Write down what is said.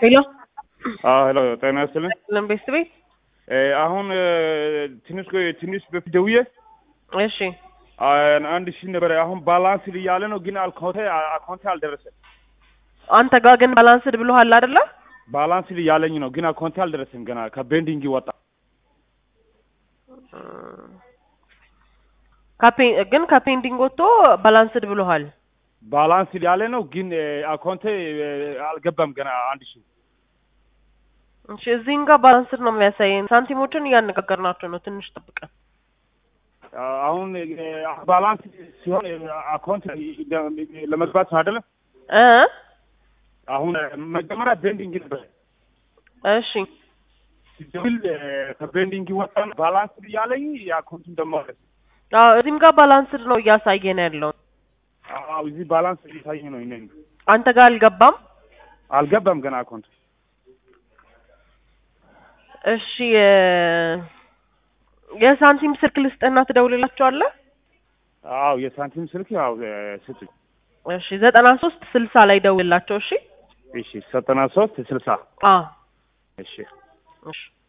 Hello. hello ጤና ይስጥልኝ ለምቤስ ቤት አሁን ትንሽ በፊት ደውዬ እሺ አንድ ሺህ ነበር አሁን ባላንስ እያለ ነው ግን አካውንቴ አልደረሰም አንተ ጋር ግን ባላንስድ ብሎሃል አይደለ ባላንስ እያለኝ ነው ግን አካውንቴ አልደረሰም ገና ከቤንዲንግ ይወጣ ግን ከፔንዲንግ ወጥቶ ባላንስድ ብሎሃል ባላንስ እያለ ነው ግን አካውንቴ አልገባም ገና አንድ ሺህ እሺ እዚህን ጋር ባላንስድ ነው የሚያሳየን ሳንቲሞችን እያነጋገርናቸው ነው ትንሽ ጠብቀን አሁን ባላንስ ሲሆን አካውንት ለመግባት አይደለም አሁን መጀመሪያ ቤንዲንግ ነበር እሺ ሲደውል ከቤንዲንግ ወጣን ባላንስ እያለኝ የአካውንቱን ደግሞ አለ እዚህም ጋር ባላንስድ ነው እያሳየን ያለው እዚህ ባላንስ እያሳየኝ ነው እኔ አንተ ጋር አልገባም ገና አካውንት እሺ የሳንቲም ስልክ ልስጥና ትደውልላቸዋለህ የሳንቲም ስልክ ስጥ እሺ 9360 ላይ ደውልላቸው እሺ 9360 እሺ